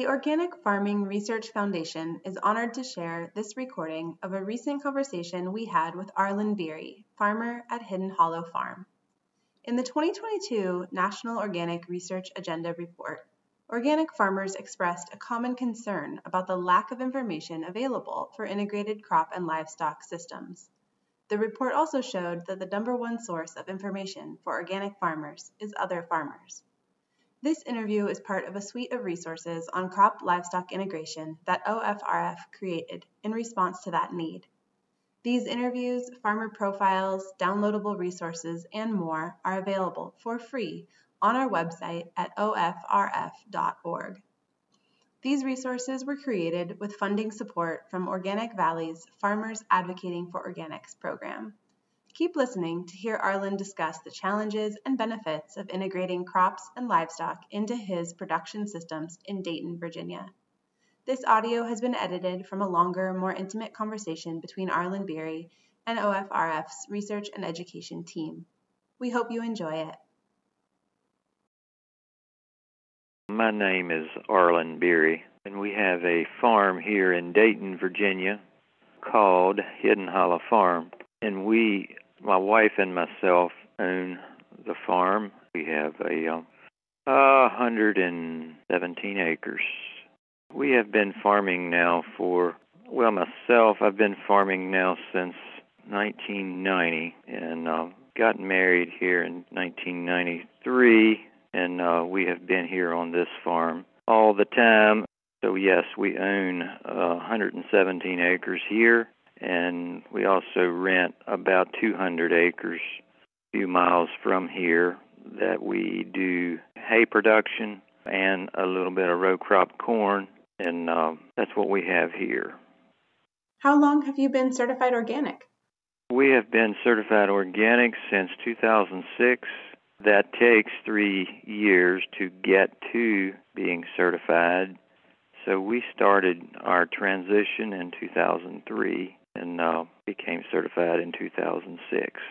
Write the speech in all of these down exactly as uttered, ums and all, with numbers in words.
Organic Farming Research Foundation is honored to share this recording of a recent conversation we had with Arlen Beery, farmer at Hidden Hollow Farm. In the twenty twenty-two National Organic Research Agenda Report, organic farmers expressed a common concern about the lack of information available for integrated crop and livestock systems. The report also showed that the number one source of information for organic farmers is other farmers. This interview is part of a suite of resources on crop livestock integration that O F R F created in response to that need. These interviews, farmer profiles, downloadable resources, and more are available for free on our website at O F R F dot org. These resources were created with funding support from Organic Valley's Farmers Advocating for Organics program. Keep listening to hear Arlen discuss the challenges and benefits of integrating crops and livestock into his production systems in Dayton, Virginia. This audio has been edited from a longer, more intimate conversation between Arlen Beery and O F R F's research and education team. We hope you enjoy it. My name is Arlen Beery, and we have a farm here in Dayton, Virginia called Hidden Hollow Farm. And we, my wife and myself, own the farm. We have a um, uh, one hundred seventeen acres. We have been farming now for, well, myself, I've been farming now since nineteen ninety, and uh, got married here in nineteen ninety-three, and uh, we have been here on this farm all the time. So yes, we own uh, one hundred seventeen acres here. And we also rent about two hundred acres a few miles from here that we do hay production and a little bit of row crop corn, and uh, that's what we have here. How long have you been certified organic? We have been certified organic since two thousand six. That takes three years to get to being certified. So we started our transition in two thousand three. And uh, became certified in two thousand six.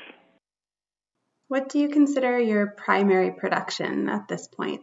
What do you consider your primary production at this point?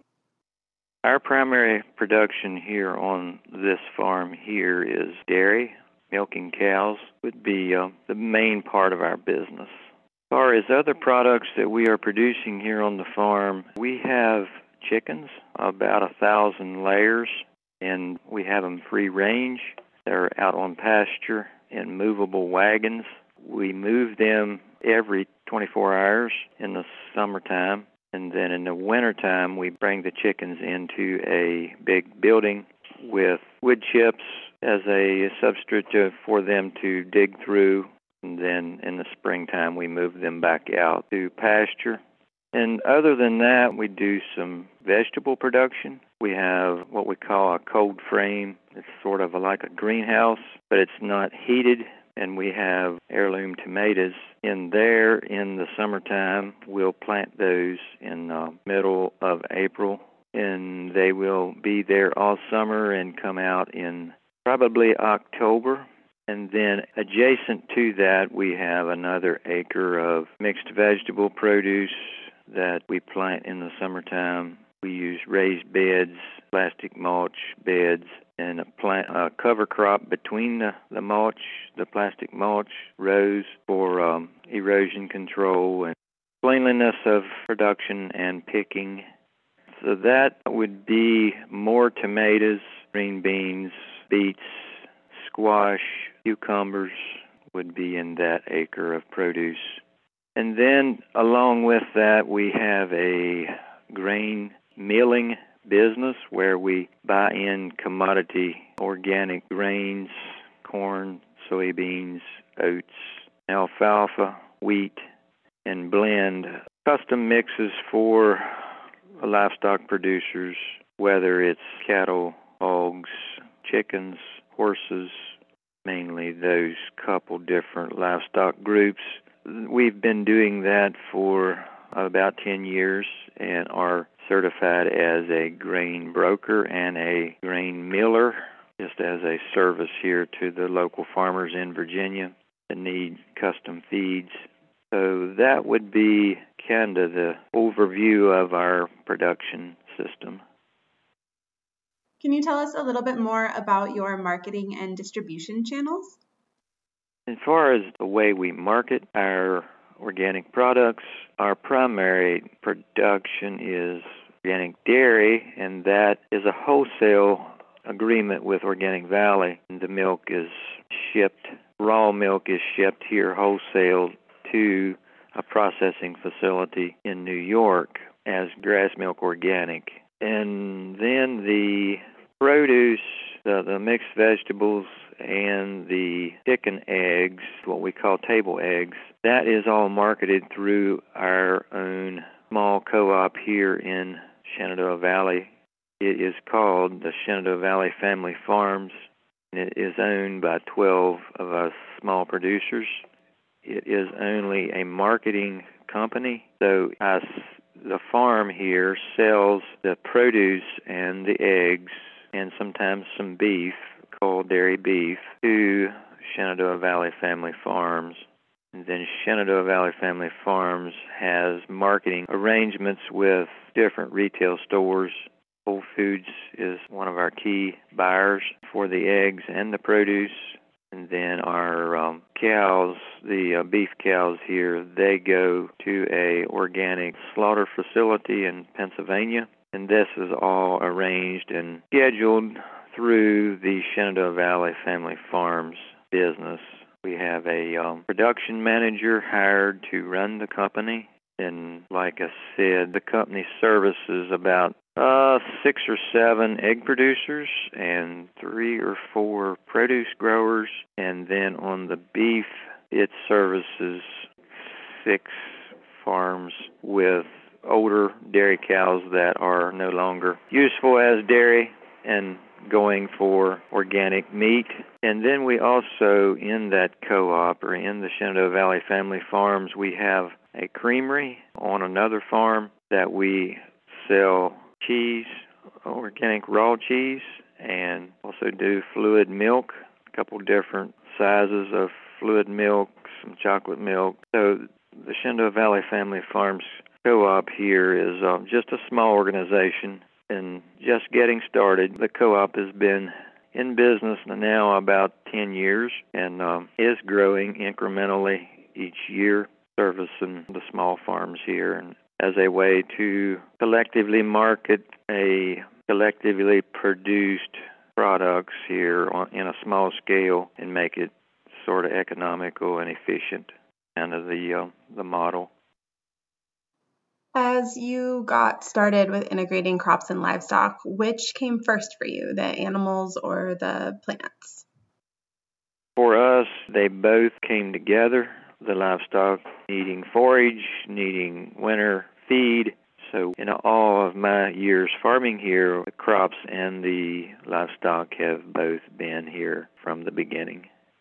Our primary production here on this farm here is dairy. Milking cows would be uh, the main part of our business. As far as other products that we are producing here on the farm, we have chickens, about a thousand layers, and we have them free range. They're out on pasture in movable wagons. We move them every twenty-four hours in the summertime, and then in the wintertime we bring the chickens into a big building with wood chips as a substitute for them to dig through, and then in the springtime we move them back out to pasture. And other than that, we do some vegetable production. We have what we call a cold frame. It's sort of like a greenhouse, but it's not heated. And we have heirloom tomatoes in there in the summertime. We'll plant those in the middle of April, and they will be there all summer and come out in probably October. And then adjacent to that, we have another acre of mixed vegetable produce that we plant in the summertime. We use raised beds, plastic mulch beds, and a plant a cover crop between the, the mulch, the plastic mulch rows for um, erosion control and cleanliness of production and picking. So that would be more tomatoes, green beans, beets, squash, cucumbers would be in that acre of produce. And then along with that, we have a grain milling business where we buy in commodity organic grains, corn, soybeans, oats, alfalfa, wheat, and blend custom mixes for livestock producers, whether it's cattle, hogs, chickens, horses, mainly those couple different livestock groups. We've been doing that for about ten years and are certified as a grain broker and a grain miller, just as a service here to the local farmers in Virginia that need custom feeds. So that would be kind of the overview of our production system. Can you tell us a little bit more about your marketing and distribution channels? As far as the way we market our organic products, our primary production is organic dairy, and that is a wholesale agreement with Organic Valley. The milk is shipped, raw milk is shipped here wholesale to a processing facility in New York as Grass Milk Organic. And then the produce, the, the mixed vegetables, and the chicken eggs, what we call table eggs, that is all marketed through our own small co-op here in Shenandoah Valley. It is called the Shenandoah Valley Family Farms, and it is owned by twelve of us small producers. It is only a marketing company, so us, the farm here sells the produce and the eggs and sometimes some beef, called dairy beef, to Shenandoah Valley Family Farms. And then Shenandoah Valley Family Farms has marketing arrangements with different retail stores. Whole Foods is one of our key buyers for the eggs and the produce. And then our um, cows, the uh, beef cows here, they go to a organic slaughter facility in Pennsylvania. And this is all arranged and scheduled through the Shenandoah Valley Family Farms business. We have a um, production manager hired to run the company. And like I said, the company services about uh, six or seven egg producers and three or four produce growers. And then on the beef, it services six farms with older dairy cows that are no longer useful as dairy and going for organic meat. And then we also, in that co-op, or in the Shenandoah Valley Family Farms, we have a creamery on another farm that we sell cheese, organic raw cheese, and also do fluid milk, a couple different sizes of fluid milk, some chocolate milk. So the Shenandoah Valley Family Farms co-op here is um, just a small organization and just getting started. The co-op has been in business now about ten years and um, is growing incrementally each year, servicing the small farms here and as a way to collectively market a collectively produced products here on, in a small scale and make it sort of economical and efficient, kind of the uh, the model. As you got started with integrating crops and livestock, which came first for you, the animals or the plants? For us, they both came together. The livestock needing forage, needing winter feed. So in all of my years farming here, the crops and the livestock have both been here from the beginning.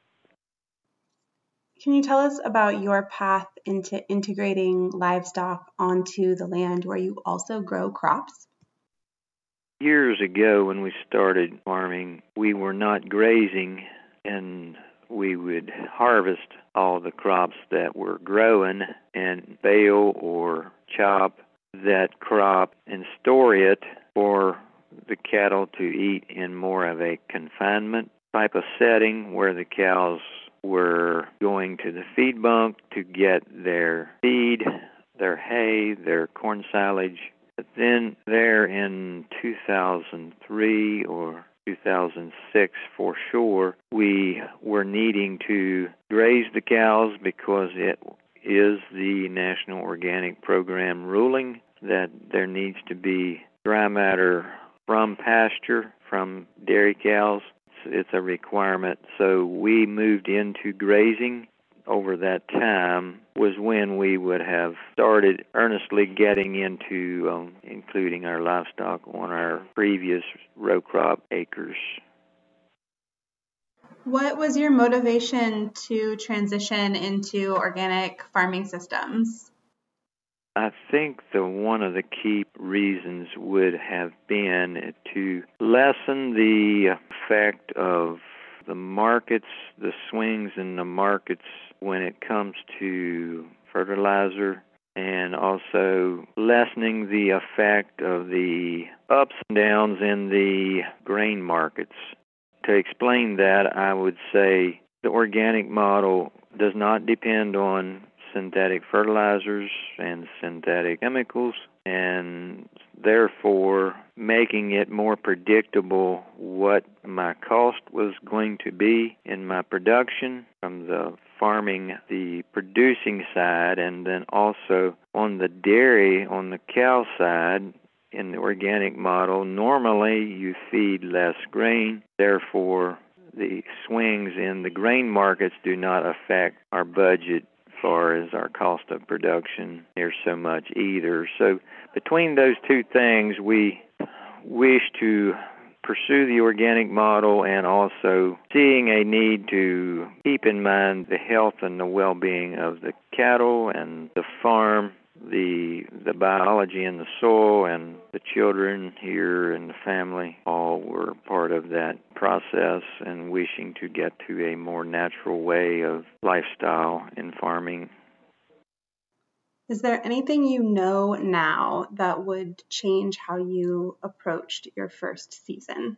Can you tell us about your path into integrating livestock onto the land where you also grow crops? Years ago when we started farming, we were not grazing, and we would harvest all the crops that were growing and bale or chop that crop and store it for the cattle to eat in more of a confinement type of setting where the cows were going to the feed bunk to get their feed, their hay, their corn silage. But then there in two thousand three or two thousand six for sure, we were needing to graze the cows because it is the National Organic Program ruling that there needs to be dry matter from pasture, from dairy cows. It's a requirement. So we moved into grazing. Over that time was when we would have started earnestly getting into um, including our livestock on our previous row crop acres. What was your motivation to transition into organic farming systems? I think the one of the key reasons would have been to lessen the effect of the markets, the swings in the markets when it comes to fertilizer and also lessening the effect of the ups and downs in the grain markets. To explain that, I would say the organic model does not depend on synthetic fertilizers and synthetic chemicals, and therefore making it more predictable what my cost was going to be in my production from the farming, the producing side, and then also on the dairy, on the cow side. In the organic model, normally you feed less grain, therefore the swings in the grain markets do not affect our budget as far as our cost of production near so much either. So between those two things, we wish to pursue the organic model and also seeing a need to keep in mind the health and the well-being of the cattle and the farm, the the biology in the soil, and the children here and the family all were part of that process and wishing to get to a more natural way of lifestyle in farming. Is there anything you know now that would change how you approached your first season?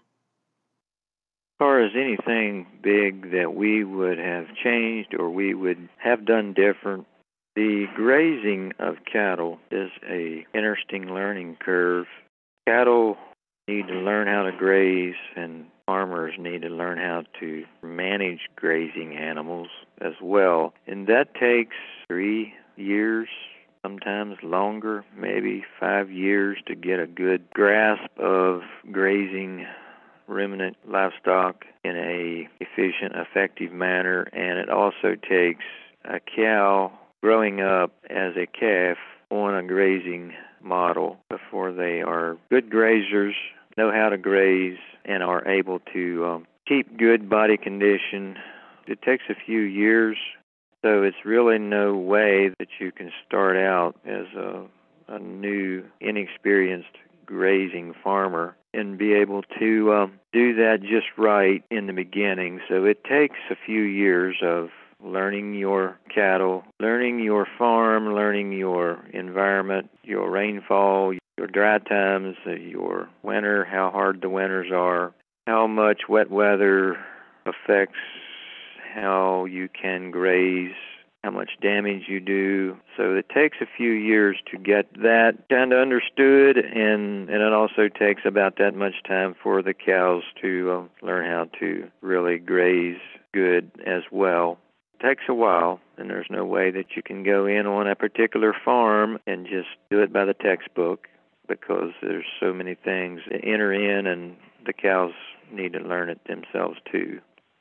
As far as anything big that we would have changed or we would have done different, the grazing of cattle is a interesting learning curve. Cattle need to learn how to graze, and farmers need to learn how to manage grazing animals as well. And that takes three years, sometimes longer, maybe five years to get a good grasp of grazing ruminant livestock in a efficient, effective manner. And it also takes a cow growing up as a calf on a grazing model before they are good grazers, know how to graze, and are able to um, keep good body condition. It takes a few years, so it's really no way that you can start out as a, a new, inexperienced grazing farmer and be able to um, do that just right in the beginning. So it takes a few years of learning your cattle, learning your farm, learning your environment, your rainfall, your dry times, your winter, how hard the winters are, how much wet weather affects how you can graze, how much damage you do. So it takes a few years to get that kind of understood, and, and it also takes about that much time for the cows to uh, learn how to really graze good as well. Takes a while, and there's no way that you can go in on a particular farm and just do it by the textbook, because there's so many things that enter in, and the cows need to learn it themselves too.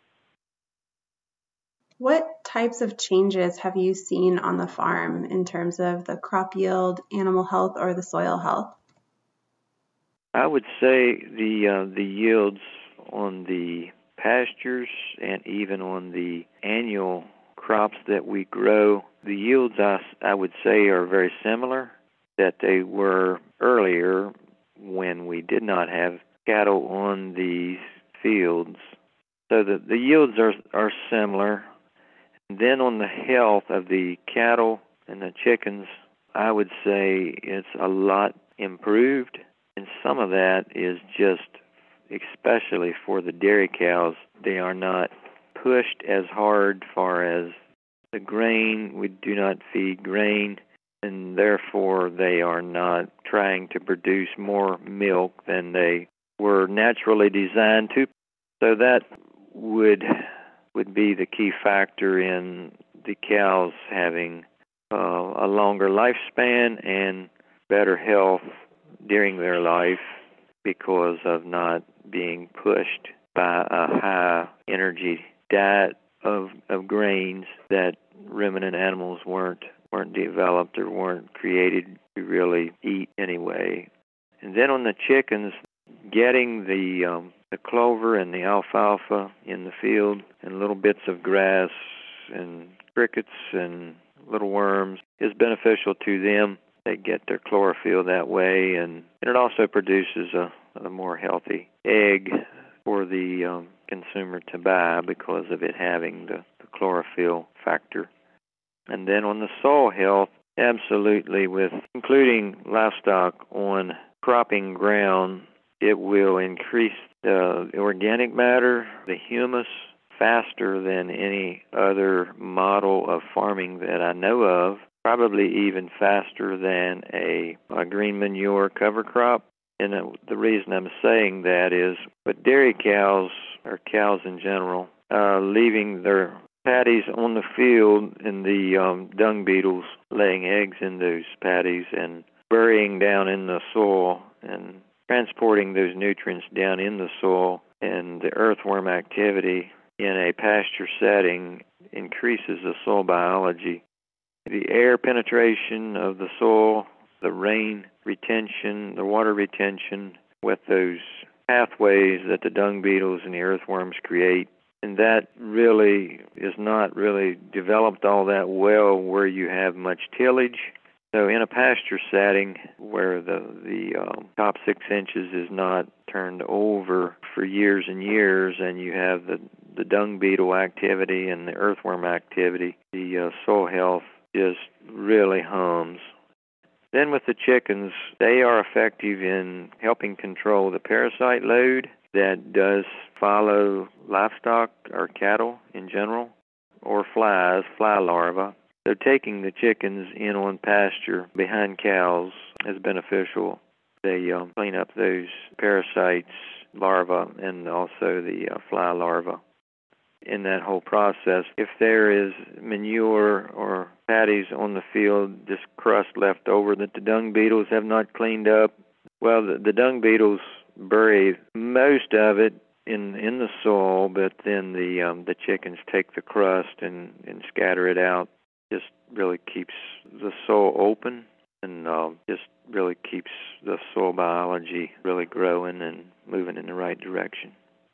What types of changes have you seen on the farm in terms of the crop yield, animal health, or the soil health? I would say the uh, the yields on the pastures and even on the annual crops that we grow, the yields I, I would say are very similar that they were earlier when we did not have cattle on these fields. So the, the yields are, are similar. And then on the health of the cattle and the chickens, I would say it's a lot improved. And some of that is just, especially for the dairy cows, they are not pushed as hard far as the grain. We do not feed grain, and therefore they are not trying to produce more milk than they were naturally designed to. So that would would be the key factor in the cows having uh, a longer lifespan and better health during their life because of not being pushed by a high energy diet of of grains that ruminant animals weren't weren't developed or weren't created to really eat anyway. And then on the chickens, getting the um, the clover and the alfalfa in the field and little bits of grass and crickets and little worms is beneficial to them. They get their chlorophyll that way, and, and it also produces a, a more healthy egg for the um, consumer to buy because of it having the, the chlorophyll factor. And then on the soil health, Absolutely. With including livestock on cropping ground, it will increase the organic matter, the humus, faster than any other model of farming that I know of, probably even faster than a, a green manure cover crop. And the reason I'm saying that is with dairy cows, or cows in general, uh, leaving their patties on the field and the um, dung beetles laying eggs in those patties and burying down in the soil and transporting those nutrients down in the soil, and the earthworm activity in a pasture setting increases the soil biology. The air penetration of the soil, the rain retention, the water retention with those pathways that the dung beetles and the earthworms create, and that really is not really developed all that well where you have much tillage. So in a pasture setting where the, the um, top six inches is not turned over for years and years, and you have the, the dung beetle activity and the earthworm activity, the uh, soil health just really hums. Then with the chickens, they are effective in helping control the parasite load that does follow livestock or cattle in general, or flies, fly larvae. So taking the chickens in on pasture behind cows is beneficial. They um, clean up those parasites, larvae, and also the uh, fly larvae. In that whole process, if there is manure or patties on the field, this crust left over that the dung beetles have not cleaned up, well, the, the dung beetles bury most of it in in the soil, but then the um, the chickens take the crust and, and scatter it out. Just really keeps the soil open and uh, just really keeps the soil biology really growing and moving in the right direction.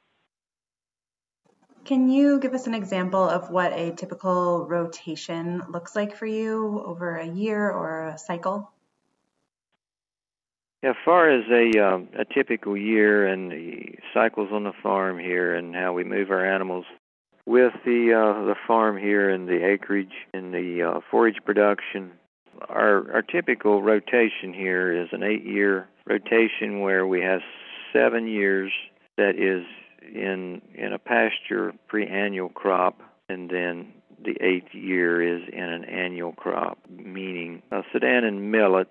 Can you give us an example of what a typical rotation looks like for you over a year or a cycle? As far as a um, a typical year and the cycles on the farm here and how we move our animals, with the uh, the farm here and the acreage and the uh, forage production, our our typical rotation here is an eight-year rotation where we have seven years that is in in a pasture pre-annual crop, and then the eighth year is in an annual crop, meaning a sudan and millet.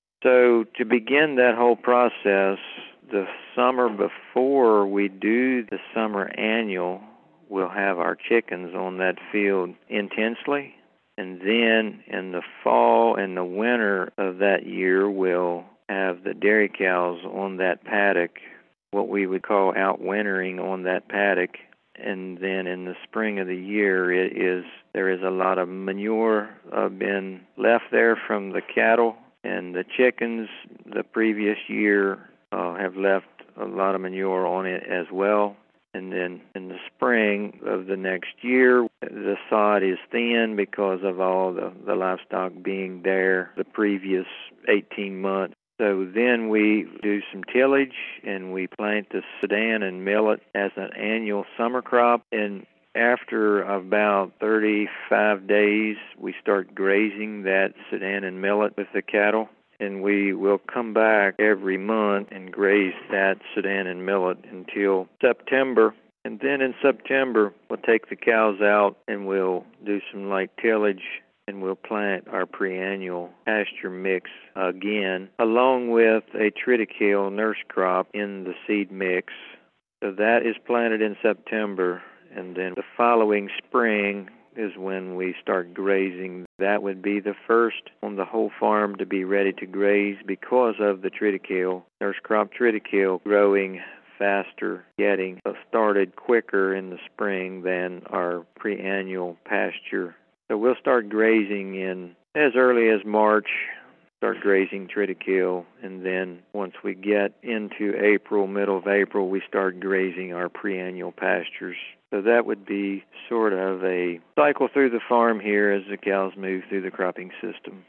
So to begin that whole process, the summer before we do the summer annual, we'll have our chickens on that field intensely, and then in the fall and the winter of that year, we'll have the dairy cows on that paddock, what we would call outwintering on that paddock. And then in the spring of the year, it is there is a lot of manure uh, been left there from the cattle, and the chickens the previous year uh, have left a lot of manure on it as well. And then in the spring of the next year, the sod is thin because of all the, the livestock being there the previous eighteen months. So then we do some tillage, and we plant the sudan and millet as an annual summer crop. And after about thirty-five days, we start grazing that sudan and millet with the cattle. And we will come back every month and graze that sudan and millet until September. And then in September, we'll take the cows out and we'll do some light tillage, and we'll plant our pre-annual pasture mix again, along with a triticale nurse crop in the seed mix. So that is planted in September, and then the following spring is when we start grazing. That would be the first on the whole farm to be ready to graze because of the triticale, nurse crop triticale, growing faster, getting started quicker in the spring than our pre-annual pasture. So we'll start grazing in as early as March, start grazing triticale, and then once we get into April, middle of April, we start grazing our pre-annual pastures. So that would be sort of a cycle through the farm here as the cows move through the cropping system.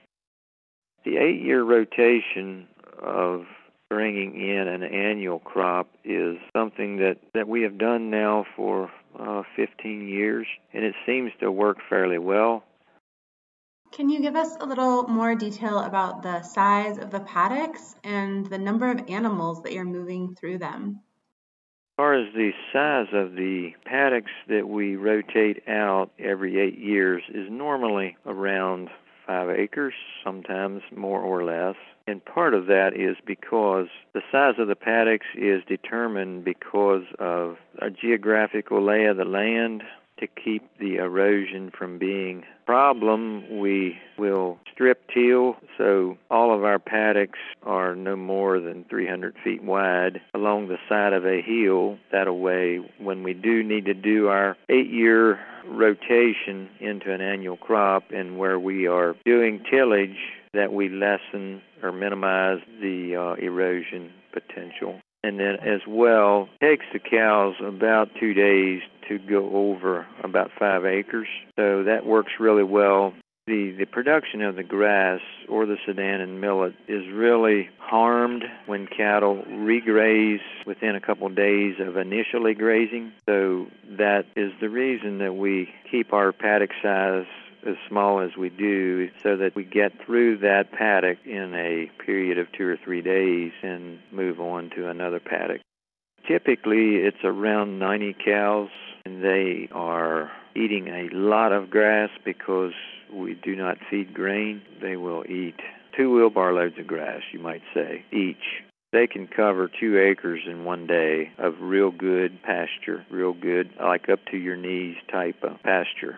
The eight-year rotation of bringing in an annual crop is something that, that we have done now for uh, fifteen years, and it seems to work fairly well. Can you give us a little more detail about the size of the paddocks and the number of animals that you're moving through them? As far as the size of the paddocks that we rotate out every eight years is normally around five acres, sometimes more or less. And part of that is because the size of the paddocks is determined because of a geographical lay of the land. To keep the erosion from being a problem, we will strip till, so all of our paddocks are no more than three hundred feet wide along the side of a hill. That way, when we do need to do our eight-year rotation into an annual crop and where we are doing tillage, that we lessen or minimize the uh, erosion potential. And then as well, it takes the cows about two days to go over about five acres. So that works really well. The, the production of the grass or the Sudan and millet is really harmed when cattle regraze within a couple of days of initially grazing. So that is the reason that we keep our paddock size as small as we do, so that we get through that paddock in a period of two or three days and move on to another paddock. Typically, it's around ninety cows, and they are eating a lot of grass because we do not feed grain. They will eat two wheelbarrow loads of grass, you might say, each. They can cover two acres in one day of real good pasture, real good, like up to your knees type of pasture.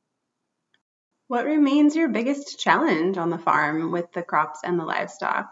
What remains your biggest challenge on the farm with the crops and the livestock?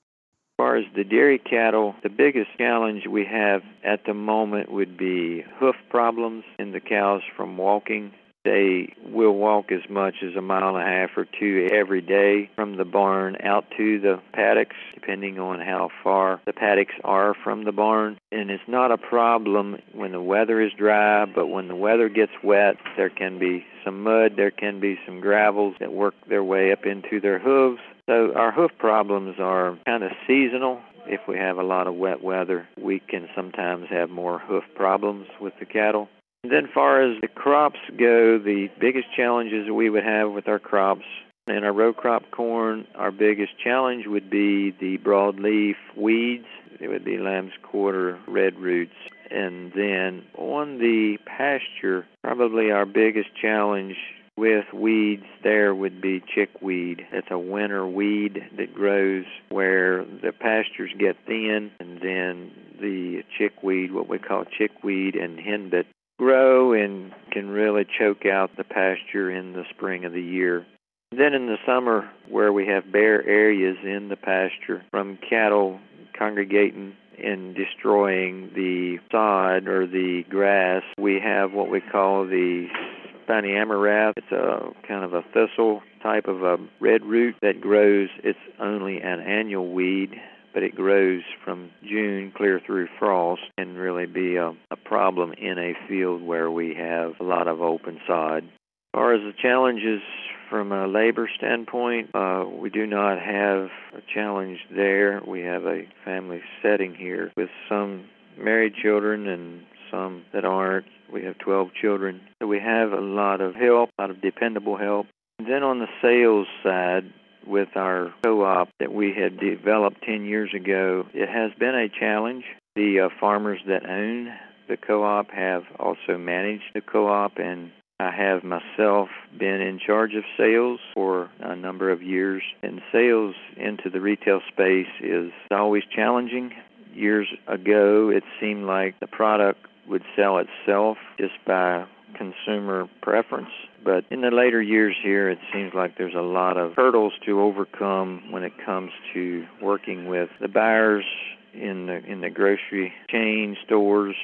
As far as the dairy cattle, the biggest challenge we have at the moment would be hoof problems in the cows from walking. They will walk as much as a mile and a half or two every day from the barn out to the paddocks, depending on how far the paddocks are from the barn. And it's not a problem when the weather is dry, but when the weather gets wet, there can be some mud, there can be some gravels that work their way up into their hooves. So our hoof problems are kind of seasonal. If we have a lot of wet weather, we can sometimes have more hoof problems with the cattle. And then as far as the crops go, the biggest challenges we would have with our crops, in our row crop corn, our biggest challenge would be the broadleaf weeds. It would be lamb's quarter, red roots. And then on the pasture, probably our biggest challenge with weeds there would be chickweed. It's a winter weed that grows where the pastures get thin, and then the chickweed, what we call chickweed and henbit, grow and can really choke out the pasture in the spring of the year. Then in the summer, where we have bare areas in the pasture from cattle congregating and destroying the sod or the grass, we have what we call the Spiny Amaranth. It's a kind of a thistle type of a red root that grows. It's only an annual weed, but it grows from June clear through frost and really be a, a problem in a field where we have a lot of open sod. As far as the challenges from a labor standpoint, uh, we do not have a challenge there. We have a family setting here with some married children and some that aren't. We have twelve children. So we have a lot of help, a lot of dependable help. And then on the sales side, with our co-op that we had developed ten years ago, it has been a challenge. The uh, farmers that own the co-op have also managed the co-op, and I have myself been in charge of sales for a number of years. And sales into the retail space is always challenging. Years ago, it seemed like the product would sell itself just by consumer preference. But in the later years here, it seems like there's a lot of hurdles to overcome when it comes to working with the buyers in the in the grocery chain stores.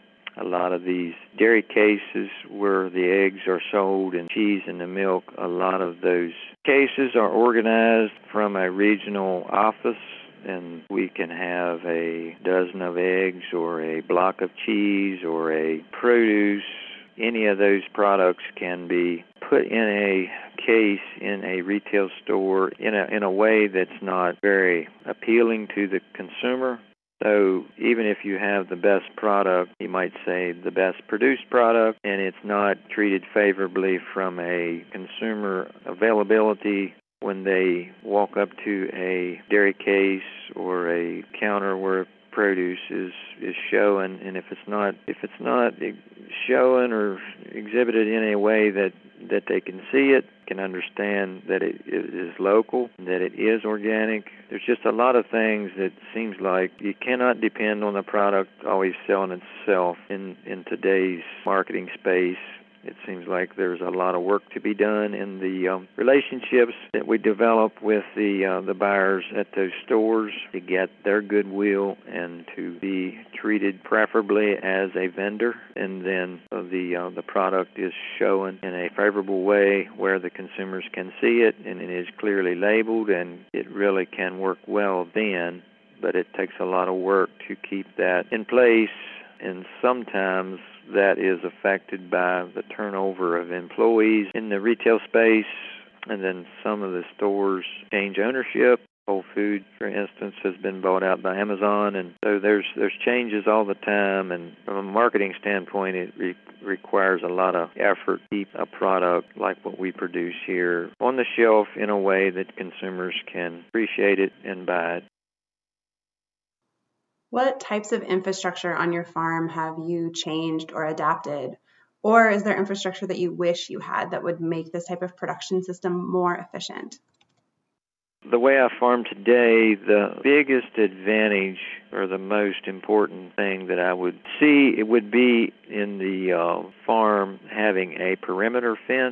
A lot of these dairy cases where the eggs are sold and cheese and the milk, a lot of those cases are organized from a regional office, and we can have a dozen of eggs or a block of cheese or a produce. Any of those products can be put in a case in a retail store in a in a way that's not very appealing to the consumer. So even if you have the best product, you might say the best produced product, and it's not treated favorably from a consumer availability when they walk up to a dairy case or a counter where produce is is showing, and if it's not if it's not showing or exhibited in a way that that they can see it, can understand that it, it is local, that it is organic. There's just a lot of things that seems like you cannot depend on the product always selling itself in in today's marketing space. It seems like there's a lot of work to be done in the um, relationships that we develop with the uh, the buyers at those stores to get their goodwill and to be treated preferably as a vendor. And then uh, the uh, the product is shown in a favorable way where the consumers can see it and it is clearly labeled, and it really can work well then. But it takes a lot of work to keep that in place, and sometimes that is affected by the turnover of employees in the retail space, and then some of the stores change ownership. Whole Foods, for instance, has been bought out by Amazon, and so there's there's changes all the time, and from a marketing standpoint, it re- requires a lot of effort to keep a product like what we produce here on the shelf in a way that consumers can appreciate it and buy it. What types of infrastructure on your farm have you changed or adapted? Or is there infrastructure that you wish you had that would make this type of production system more efficient? The way I farm today, the biggest advantage or the most important thing that I would see, it would be in the uh, farm having a perimeter fence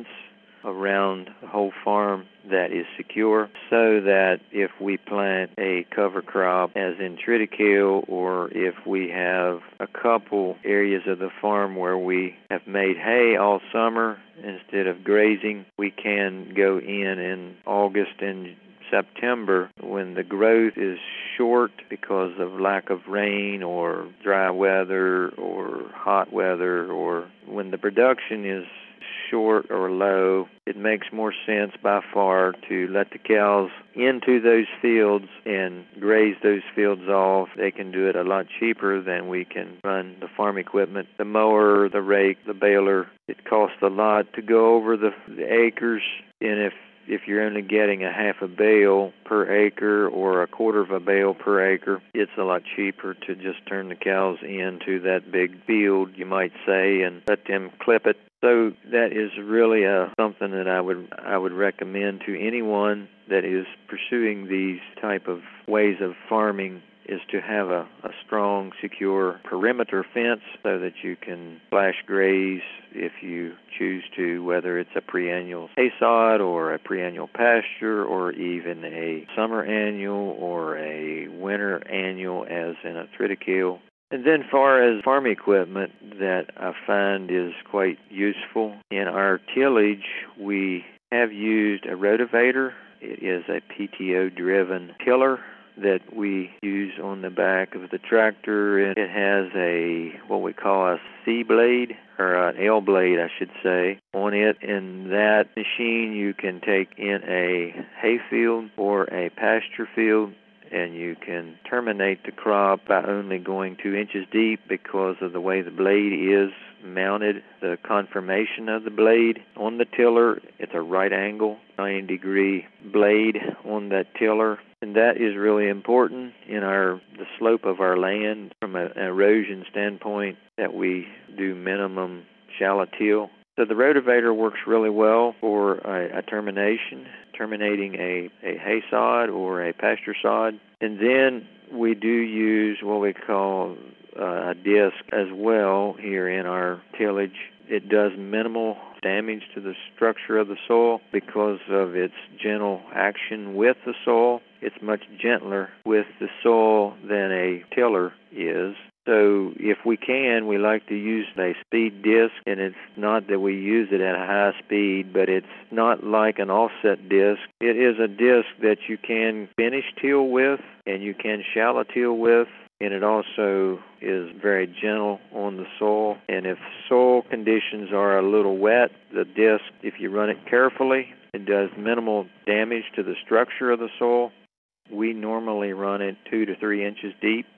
around the whole farm that is secure, so that if we plant a cover crop as in triticale, or if we have a couple areas of the farm where we have made hay all summer instead of grazing, we can go in in August and September when the growth is short because of lack of rain or dry weather or hot weather, or when the production is short or low, it makes more sense by far to let the cows into those fields and graze those fields off. They can do it a lot cheaper than we can run the farm equipment. The mower, the rake, the baler, it costs a lot to go over the, the acres, and if If you're only getting a half a bale per acre or a quarter of a bale per acre, it's a lot cheaper to just turn the cows into that big field, you might say, and let them clip it. So that is really uh, something that I would I would recommend to anyone that is pursuing these type of ways of farming, is to have a, a strong, secure perimeter fence so that you can flash graze if you choose to, whether it's a preannual hay sod or a preannual pasture or even a summer annual or a winter annual as in a triticale. And then far as farm equipment that I find is quite useful, in our tillage we have used a rotavator. It is a P T O-driven tiller that we use on the back of the tractor. It has a what we call a C blade, or an L blade, I should say, on it. In that machine, you can take in a hay field or a pasture field, and you can terminate the crop by only going two inches deep because of the way the blade is mounted. The conformation of the blade on the tiller, it's a right angle, ninety degree blade on that tiller. And that is really important in our the slope of our land from a, an erosion standpoint, that we do minimum shallow till. So the rotavator works really well for a, a termination, terminating a, a hay sod or a pasture sod. And then we do use what we call uh, a disc as well here in our tillage. It does minimal damage to the structure of the soil because of its gentle action with the soil. It's much gentler with the soil than a tiller is. So if we can, we like to use a speed disc, and it's not that we use it at a high speed, but it's not like an offset disc. It is a disc that you can finish till with and you can shallow till with, and it also is very gentle on the soil. And if soil conditions are a little wet, the disc, if you run it carefully, it does minimal damage to the structure of the soil. We normally run it two to three inches deep.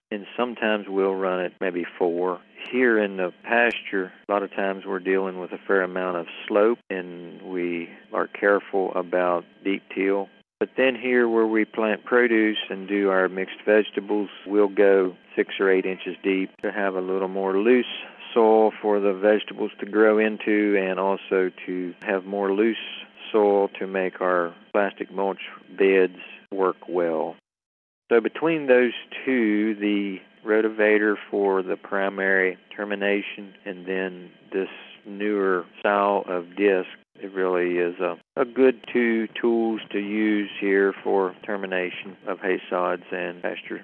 and sometimes we'll run it maybe four. Here in the pasture, a lot of times we're dealing with a fair amount of slope, and we are careful about deep till. But then here where we plant produce and do our mixed vegetables, we'll go six or eight inches deep to have a little more loose soil for the vegetables to grow into, and also to have more loose soil to make our plastic mulch beds work well. So between those two, the rotavator for the primary termination and then this newer style of disc, it really is a, a good two tools to use here for termination of hay sods and pasture.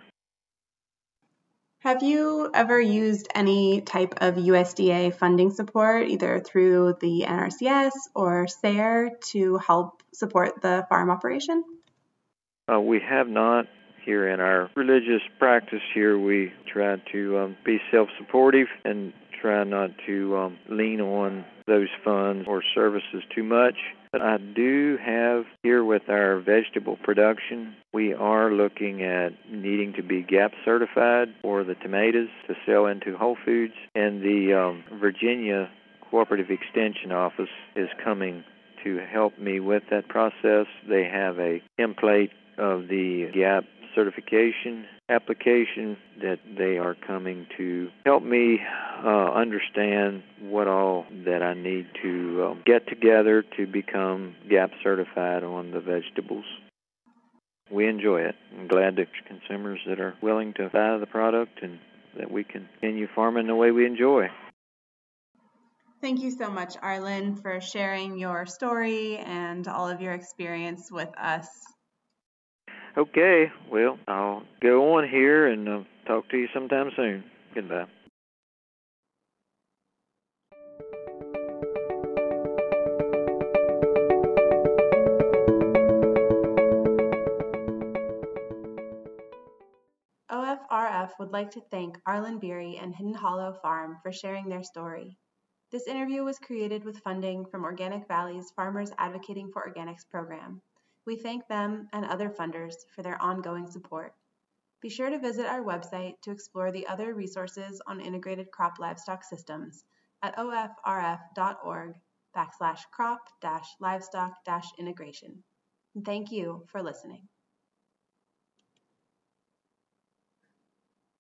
Have you ever used any type of U S D A funding support, either through the N R C S or S A R E, to help support the farm operation? Uh, we have not. Here in our religious practice here, we try to um, be self-supportive and try not to um, lean on those funds or services too much. But I do have here with our vegetable production, we are looking at needing to be GAP certified for the tomatoes to sell into Whole Foods. And the um, Virginia Cooperative Extension Office is coming to help me with that process. They have a template of the GAP certification application that they are coming to help me uh, understand what all that I need to um, get together to become GAP certified on the vegetables. We enjoy it. I'm glad that consumers that are willing to buy the product and that we can continue farming the way we enjoy. Thank you so much, Arlen, for sharing your story and all of your experience with us. Okay, well, I'll go on here and uh, talk to you sometime soon. Goodbye. O F R F would like to thank Arlen Beery and Hidden Hollow Farm for sharing their story. This interview was created with funding from Organic Valley's Farmers Advocating for Organics program. We thank them and other funders for their ongoing support. Be sure to visit our website to explore the other resources on integrated crop livestock systems at ofrf.org backslash crop dash livestock dash integration. And thank you for listening.